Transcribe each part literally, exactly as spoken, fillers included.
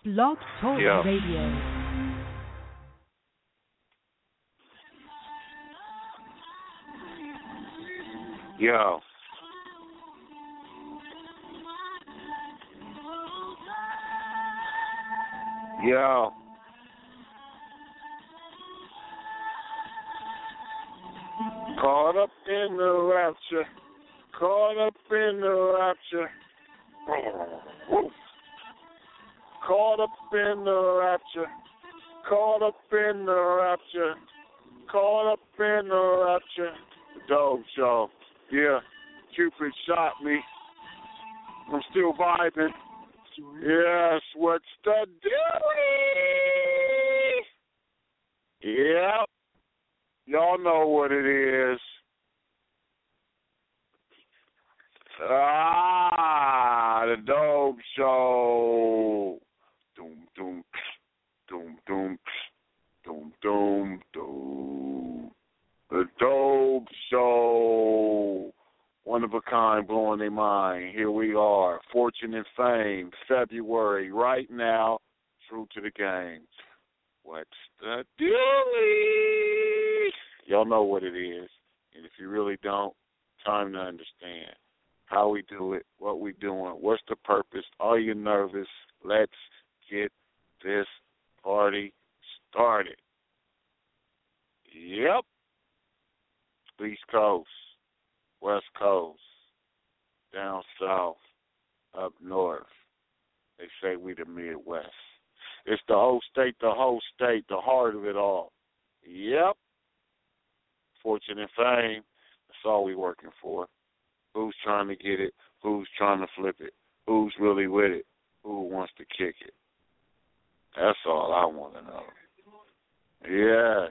Blog Talk Yeah. Radio. Yo. Yo. Caught up in the rapture. Caught up in the rapture. Caught up in the rapture. Caught up in the rapture. Caught up in the rapture. Dope show. Yeah. Cupid shot me. I'm still vibing. Yes, what's the deal? Yep. Y'all know what it is. Ah, the Dope Show. Doom, doom, doom, doom, doom, doom, doom. The Dope Show. One of a kind, blowing their mind. Here we are. Fortune and Fame, February, right now. True to the game. What's the dealie? Y'all know what it is. And if you really don't, time to understand how we do it, what we doing, what's the purpose. Are you nervous? Let's get this party started. Yep. East Coast, West Coast, down south, up north. They say we the Midwest. It's the whole state, the whole state, the heart of it all. Yep. Fortune and fame, that's all we working for. Who's trying to get it? Who's trying to flip it? Who's really with it? Who wants to kick it? That's all I want to know. Yes.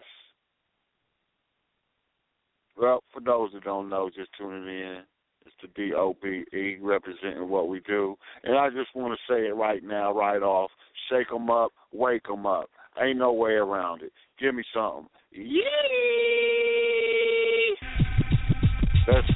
Well, for those that don't know, just tuning in, it's the D O B E representing what we do. And I just want to say it right now, right off. Shake 'em up, wake 'em up. Ain't no way around it. Give me something. Yee! That's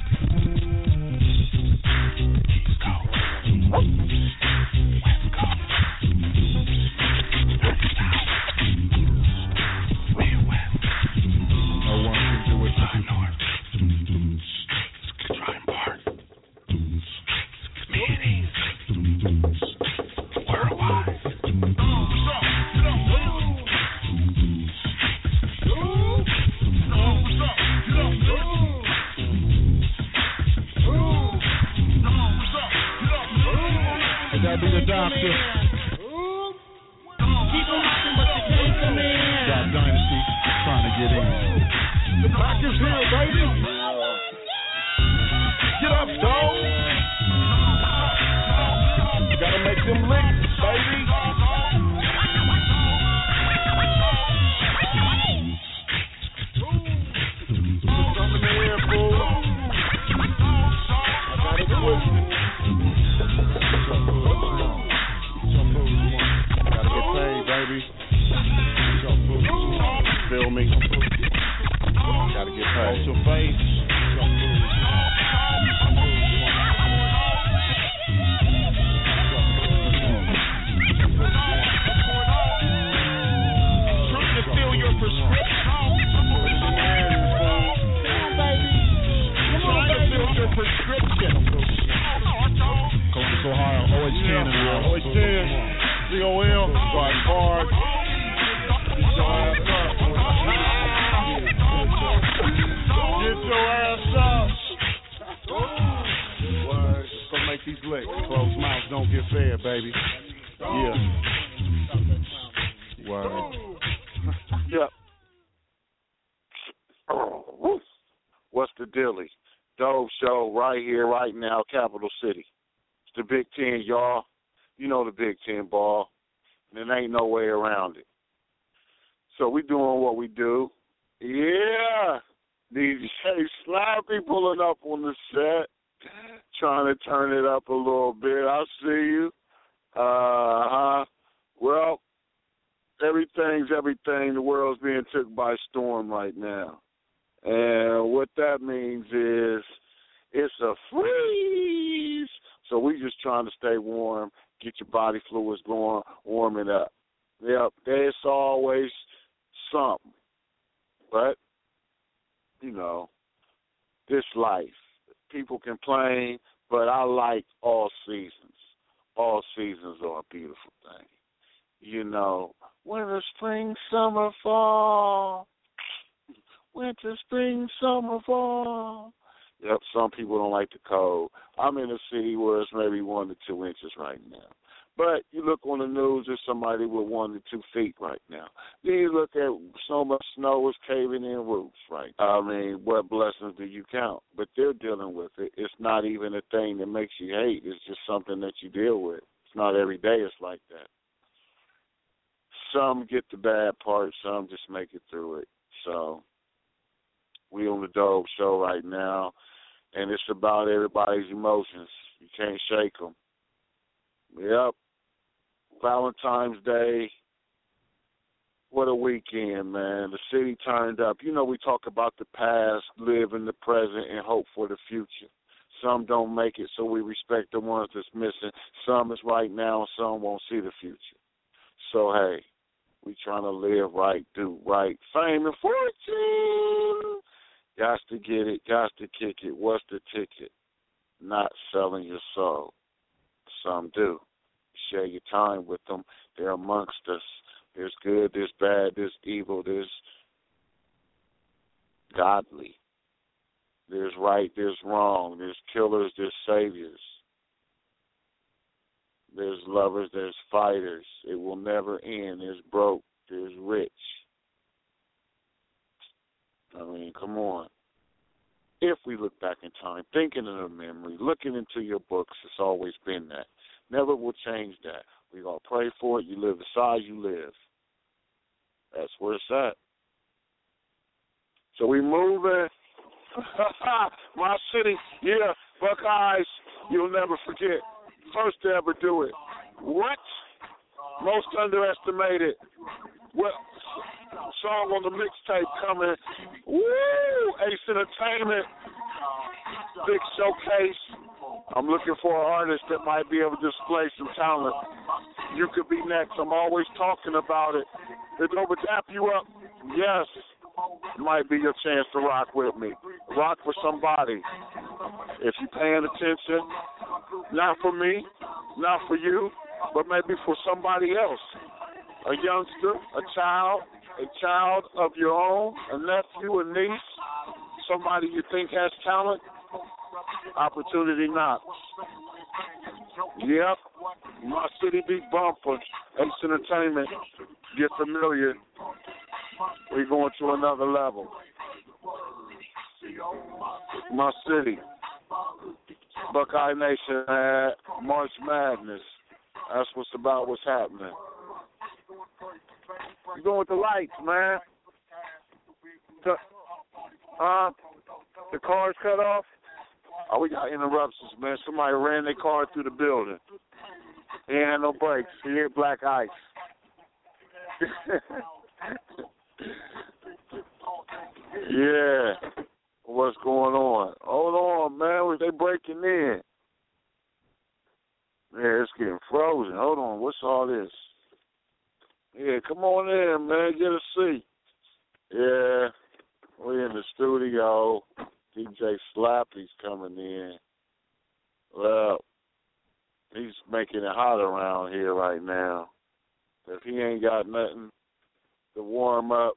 Capital City. It's the Big Ten, y'all. You know the Big Ten ball. And there ain't no way around it. So we doing what we do. Yeah. D J Slappy pulling up on the set, trying to turn it up a little bit. I see you. Uh-huh. Well, everything's everything. The world's being took by storm right now. And what that means is it's a freeze. So we just trying to stay warm, get your body fluids going, warm it up. Yep, there's always something. But, you know, this life, people complain, but I like all seasons. All seasons are a beautiful thing. You know, winter, spring, summer, fall. Winter, spring, summer, fall. Yep, some people don't like the cold. I'm in a city where it's maybe one to two inches right now. But you look on the news, there's somebody with one to two feet right now. Then you look at so much snow is caving in roofs right now. I mean, what blessings do you count? But they're dealing with it. It's not even a thing that makes you hate. It's just something that you deal with. It's not every day it's like that. Some get the bad part. Some just make it through it. So we on the Dope Show right now, and it's about everybody's emotions. You can't shake them. Yep. Valentine's Day. What a weekend, man. The city turned up. You know, we talk about the past, live in the present, and hope for the future. Some don't make it, so we respect the ones that's missing. Some is right now, and some won't see the future. So, hey, we trying to live right, do right. Fame and fortune. Got to get it, got to kick it. What's the ticket? Not selling your soul. Some do. Share your time with them. They're amongst us. There's good, there's bad, there's evil, there's godly. There's right, there's wrong. There's killers, there's saviors. There's lovers, there's fighters. It will never end. There's broke, there's rich. I mean, come on. If we look back in time, thinking of the memory, looking into your books, it's always been that. Never will change that. We're going to pray for it. You live the size you live. That's where it's at. So we moving. My city, yeah, Buckeyes, you'll never forget. First to ever do it. What? Most underestimated. What? Song on the mixtape coming. Woo! Ace Entertainment. Big showcase. I'm looking for an artist that might be able to display some talent. You could be next. I'm always talking about it. They're going to dap you up. Yes. Might be your chance to rock with me. Rock for somebody. If you're paying attention, not for me, not for you, but maybe for somebody else. A youngster, a child, a child of your own, a nephew, a niece, somebody you think has talent, opportunity knocks. Yep, my city beat bumper, Ace Entertainment, get familiar. We're going to another level. My city, Buckeye Nation had March Madness. That's what's about what's happening. You're going with the lights, man. The, uh, the car's cut off? Oh, we got interruptions, man. Somebody ran their car through the building. He ain't had no brakes. He hit black ice. Yeah. What's going on? Hold on, man. They breaking in. Yeah, it's getting frozen. Hold on. What's all this? Yeah, come on in, man. Get a seat. Yeah. We're in the studio. D J Slappy's coming in. Well, he's making it hot around here right now. If he ain't got nothing to warm up,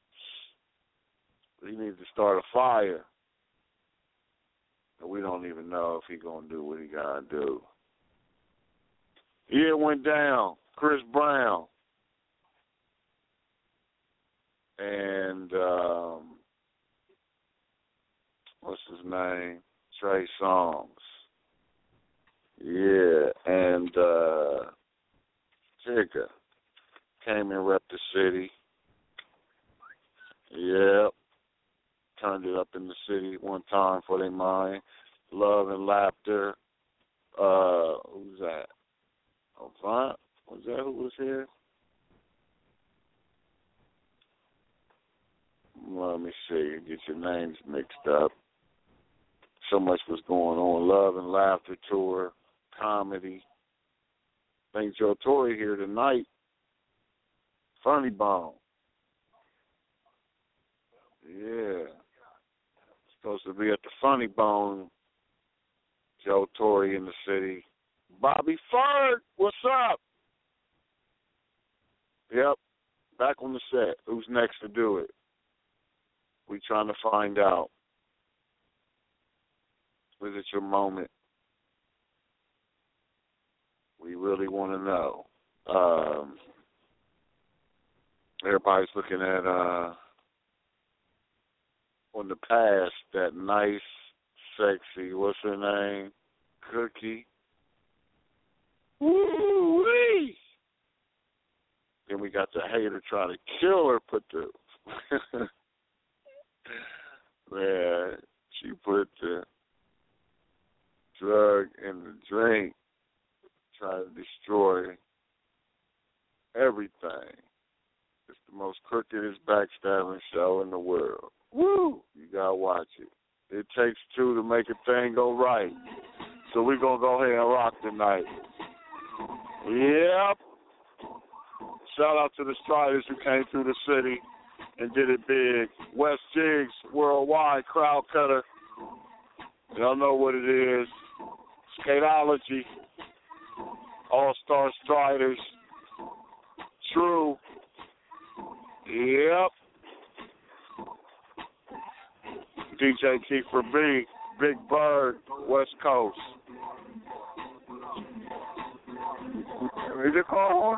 he needs to start a fire. We don't even know if he's going to do what he got to do. Yeah, it went down. Chris Brown. And, um, what's his name? Trey Songz. Yeah, and uh, Tigger came and repped the city. Yep. Turned it up in the city one time for their mind. Love and Laughter. Uh, who's that? Avant? Was that who was here? Let me see. Get your names mixed up. So much was going on. Love and Laughter tour, comedy. I think Joe Torre here tonight. Funny Bone. Yeah. Supposed to be at the Funny Bone. Joe Torre in the city. Bobby Ford, what's up? Yep. Back on the set. Who's next to do it? We trying to find out. Is it your moment? We really want to know. Um, everybody's looking at, uh, on the past, that nice, sexy, what's her name? Cookie. Woo-wee! Then we got the hater trying to kill her, put the, man, she put the drug in the drink, trying to destroy everything. It's the most crookedest backstabbing show in the world. Woo! You gotta watch it. It takes two to make a thing go right. So we're gonna go ahead and rock tonight. Yep. Shout out to the Striders who came through the city and did it big. West Jigs, worldwide crowd cutter. Y'all know what it is. Skateology. All-Star Striders. True. Yep. D J Kiefer B, Big Bird, West Coast. Is it call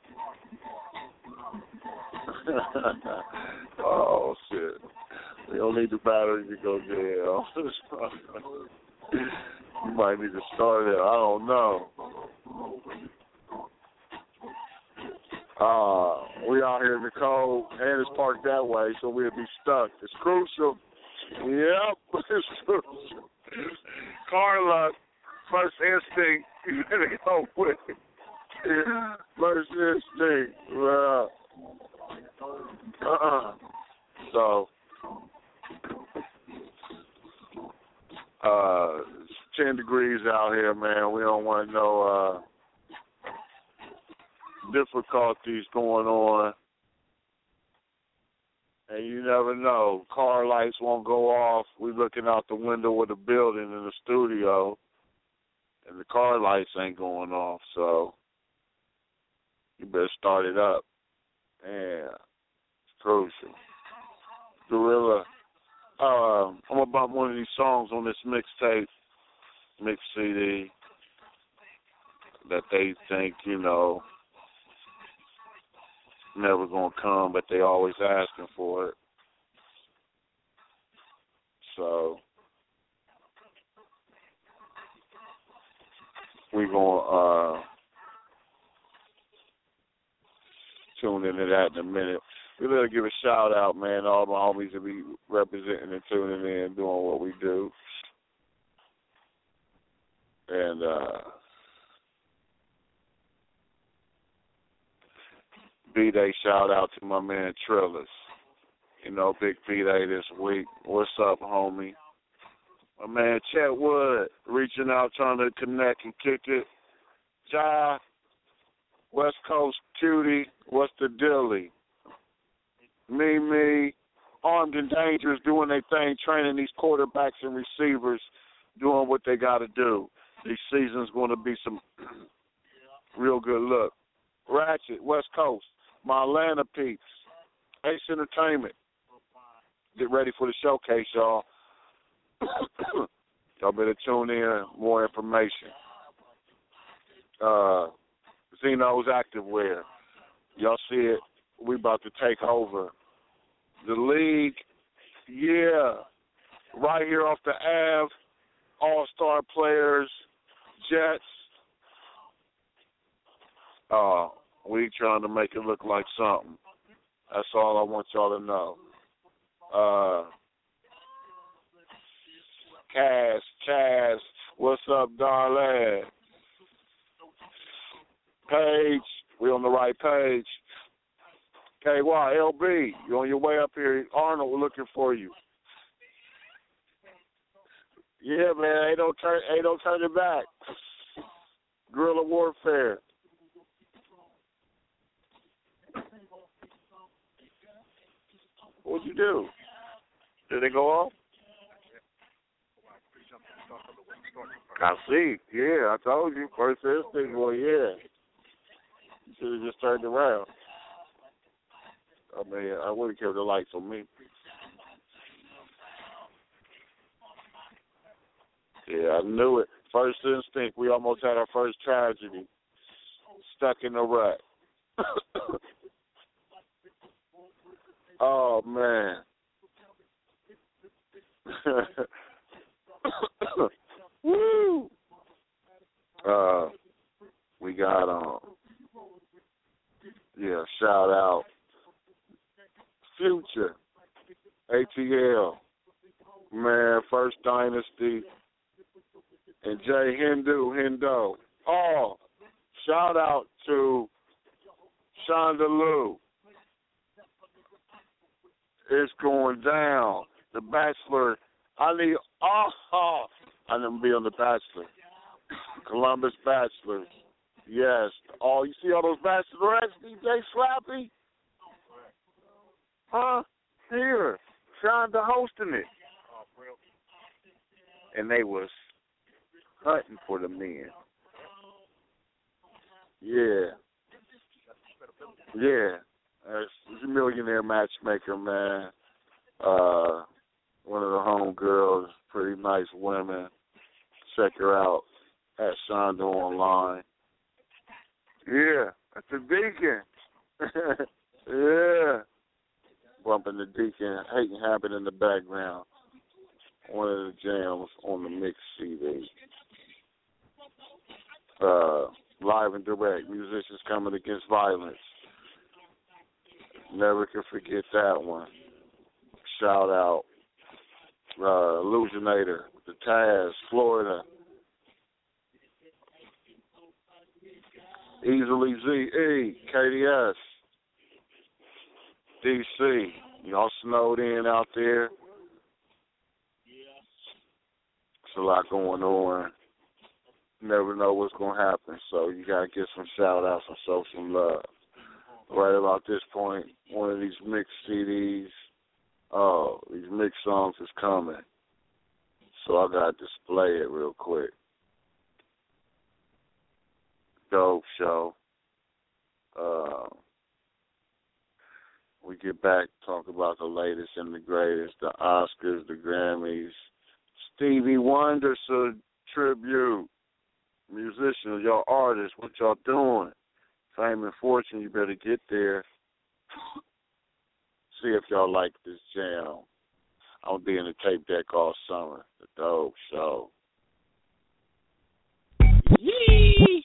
Oh, shit. We don't need the battery to go jail. You might need to start it. I don't know. Uh, we out here in the cold, and it's parked that way, so we'll be stuck. It's crucial. Yep, it's crucial. Car luck, first instinct, you better go with it. First instinct. Well, uh-uh. So, uh, it's ten degrees out here, man. We don't want no uh, difficulties going on. And you never know. Car lights won't go off. We're looking out the window of the building in the studio, and the car lights ain't going off. So you better start it up. Yeah, it's crucial. Gorilla, uh, I'm going to bump one of these songs on this mixtape, mix C D, that they think, you know, never gonna come, but they always asking for it. So we gonna uh, tune into that in a minute. We better give a shout out, man, to all my homies that be representing and tuning in, doing what we do. And uh B-Day shout out to my man Trillis. You know, big B-Day this week. What's up, homie? My man Chet Wood, reaching out, trying to connect and kick it. Ja, West Coast Cutie, what's the dilly? Me, me, armed and dangerous, doing their thing, training these quarterbacks and receivers, doing what they got to do. This season's going to be some real good look. Ratchet, West Coast. My Atlanta peeps, Ace Entertainment. Get ready for the showcase, y'all. Y'all better tune in. More information. Uh, Zeno's Activewear. Y'all see it. We about to take over. The league, yeah. Right here off the Ave. All-star players, Jets. Uh, we trying to make it look like something. That's all I want y'all to know. Uh, Cass, Chaz, what's up, darling? Page, we on the right page. K Y, L B, you on your way up here. Arnold, we're looking for you. Yeah, man, ain't no turn, ain't no turning back. Guerrilla warfare. What'd you do? Did it go off? I see. Yeah, I told you. First instinct, well, yeah. You should have just turned around. I mean, I would have kept the lights on me. Yeah, I knew it. First instinct, we almost had our first tragedy. Stuck in the rut. Oh, man. Woo! Uh, we got, um, yeah, shout out Future, A T L, man, First Dynasty, and Jay Hindu, Hindo. Oh, shout out to Shonda Lou. It's going down. The Bachelor. I need, oh, I need to be on The Bachelor. Columbus Bachelor. Yes. Oh, you see all those bachelorettes, D J Slappy? Huh? Here. Shonda hosting it. And they was hunting for the men. Yeah. Yeah. She's a millionaire matchmaker, man. Uh, one of the homegirls, pretty nice women. Check her out at Shonda online. Yeah, that's the Deacon. Yeah. Bumping the Deacon, Hating Habit in the background. One of the jams on the mix C D. Uh, live and direct, musicians coming against violence. Never can forget that one. Shout out uh, Illusionator, the Taz, Florida. Easily Z E, K D S, D C. Y'all snowed in out there. It's a lot going on. Never know what's going to happen, so you got to get some shout-outs and show some love. Right about this point, one of these mix C Ds, oh, these mix songs is coming. So I got to display it real quick. Dope show. Uh, we get back, talk about the latest and the greatest, the Oscars, the Grammys, Stevie Wonder tribute, musicians, y'all artists, what y'all doing? Fame and fortune, you better get there. See if y'all like this jam. I'm going to be in the tape deck all summer. The Dope Show. Yee!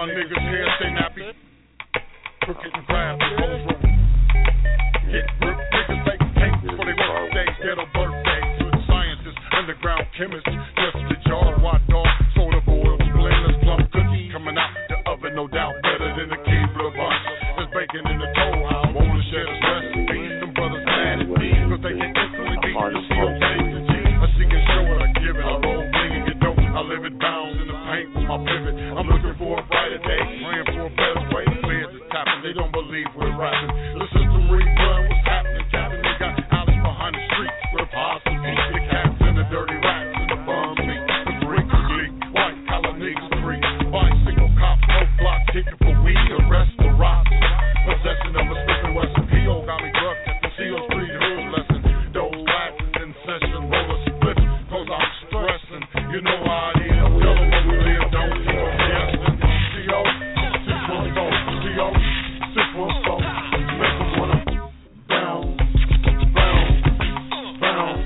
My niggas here stay nappy. Crooked and grab the hoes roll. Get grip, niggas make cake before they work day. Ghetto birthday. Good scientists, underground chemists. Just the jar, white dog, soda boils, blenders, plum cookies. Coming out the oven, no doubt, better than the Keebler bunch. There's bacon in the toll house. Wanna share this recipe. Them brothers mad at me, cause they can instantly beat the C O J's and G's. I see it, show it, I give it. I roll, bling and get dope. I live it bounds in the paint with my pivot. I'm looking for a brighter day, praying for a better way. The feds is tapping, they don't believe we're rapping. The system rerun, what's happening, Captain? They got Alex behind the streets with a possum eat. The cats and the dirty rats and the bum meat. The bricks leak, white collar niggas free. Bicycle cop, road block, ticket for weed, arrest the rocks. Possession of a Smith and Wesson P O got me drugged at the C O Street hood lesson. Those waxes in session, roll a split, cause I'm stressing. You know how it is, tell them what we live, don't keep them guessing. C O, six one four, C O, six one four, make them wanna bounce, bounce, bounce.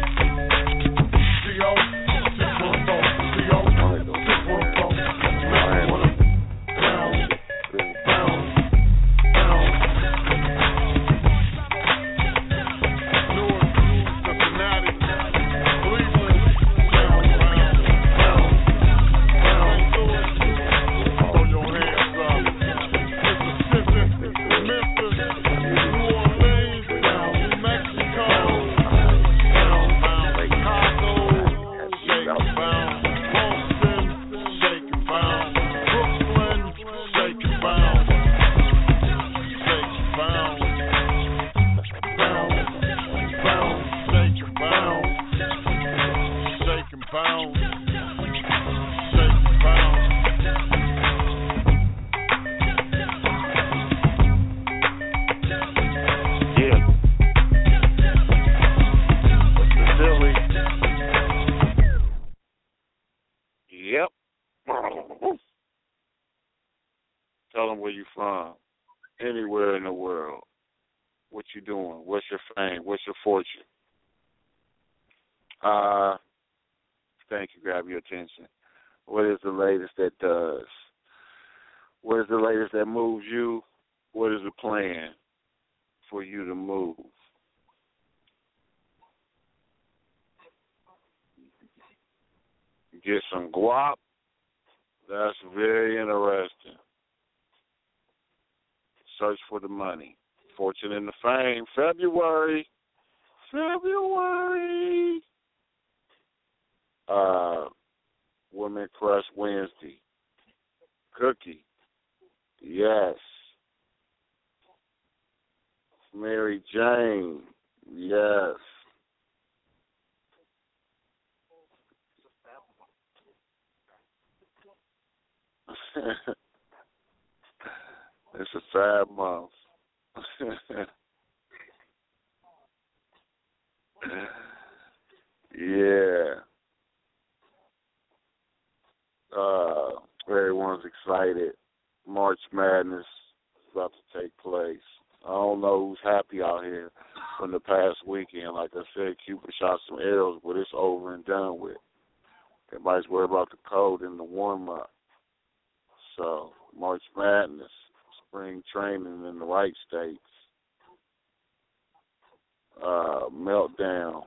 C O, six one four, C O, six one four, make them wanna bounce, bounce. Yep. Tell them where you from. Anywhere in the world. What you doing? What's your fame? What's your fortune? Uh, thank you. Grab your attention. What is the latest that does? What is the latest that moves you? What is the plan for you to move? Get some guap. That's very interesting. Search for the money. Fortune and the fame. February. February. Uh, Women Crush Wednesday. Cookie. Yes. Mary Jane. Yes. It's a sad month. Yeah. Uh, everyone's excited. March Madness is about to take place. I don't know who's happy out here from the past weekend. Like I said, Cuba shot some arrows, but it's over and done with. Everybody's worried about the cold and the warm-up. So, March Madness, spring training in the right states. Uh, meltdown.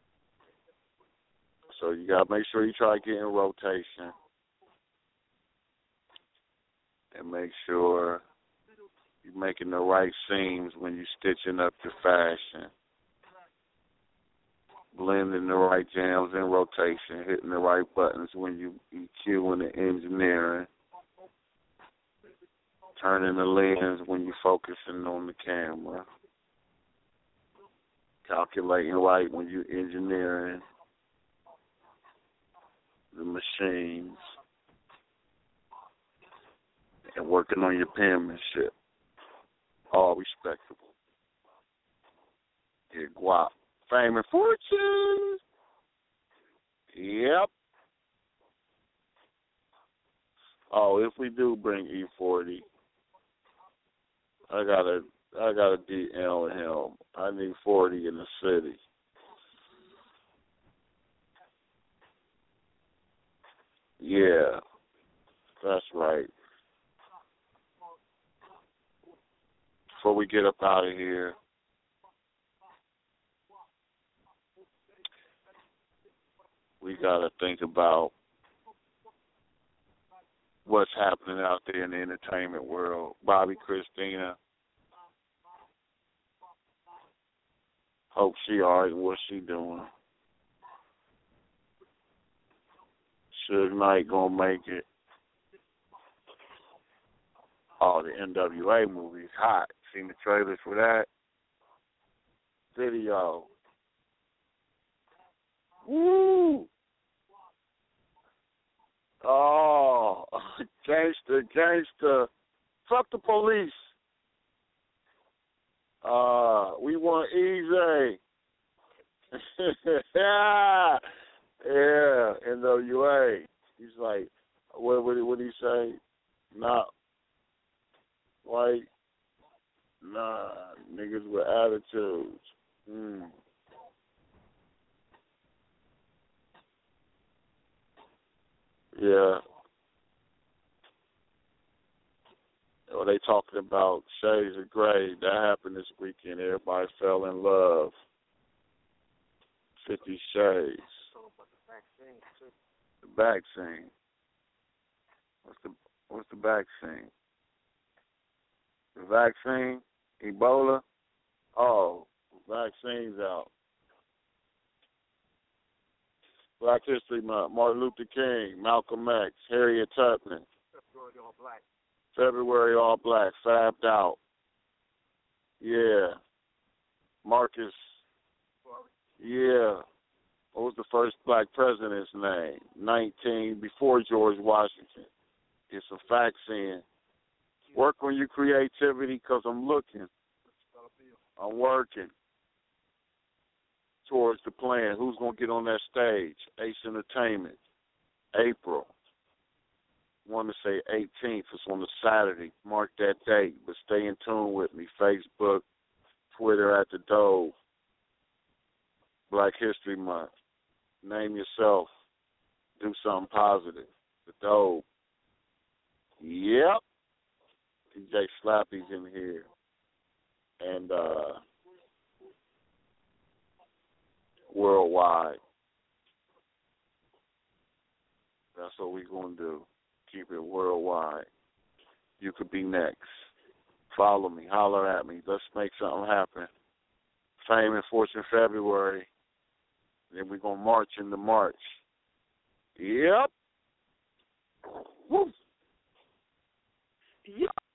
So you got to make sure you try to get in rotation. And make sure you're making the right seams when you're stitching up your fashion. Blending the right jams in rotation, hitting the right buttons when you EQing the engineering. Turning the lens when you're focusing on the camera. Calculating right when you're engineering the machines. And working on your penmanship. All respectable. Get guap. Fame and fortune. Yep. Oh, if we do bring E forty, I gotta, I gotta D L him. I need forty in the city. Yeah, that's right. before we get up out of here, we got to think about what's happening out there in the entertainment world. Bobby Christina, hope she all right with what she doing. Suge Knight gonna make it. Oh, the N W A movie's hot. Seen the trailers for that? Video. Woo! Oh, gangster, gangster. Fuck the police. Uh, we want easy. yeah, yeah, N W A. He's like, what would what he say? Not like, nah, niggas with attitudes. Mm. Yeah. Well, they talking about Shades of Grey. That happened this weekend. Everybody fell in love. Fifty Shades. The back scene. What's the What's the back scene? The vaccine? Ebola? Oh, vaccine's out. Black History Month. Martin Luther King, Malcolm X, Harriet Tubman. February All Black. February All Black. Fabbed out. Yeah. Marcus. Yeah. What was the first black president's name? nineteen, before George Washington. It's a vaccine. Work on your creativity because I'm looking. I'm working towards the plan. Who's going to get on that stage? Ace Entertainment. April. I want to say eighteenth. It's on a Saturday. Mark that date. But stay in tune with me. Facebook, Twitter at the Dove. Black History Month. Name yourself. Do something positive. The Dove. Yep. D J Slappy's in here. And uh, worldwide. That's what we're going to do. Keep it worldwide. You could be next. Follow me. Holler at me. Let's make something happen. Fame and Fortune February. Then we're going to march into March. Yep. Woo. Yep.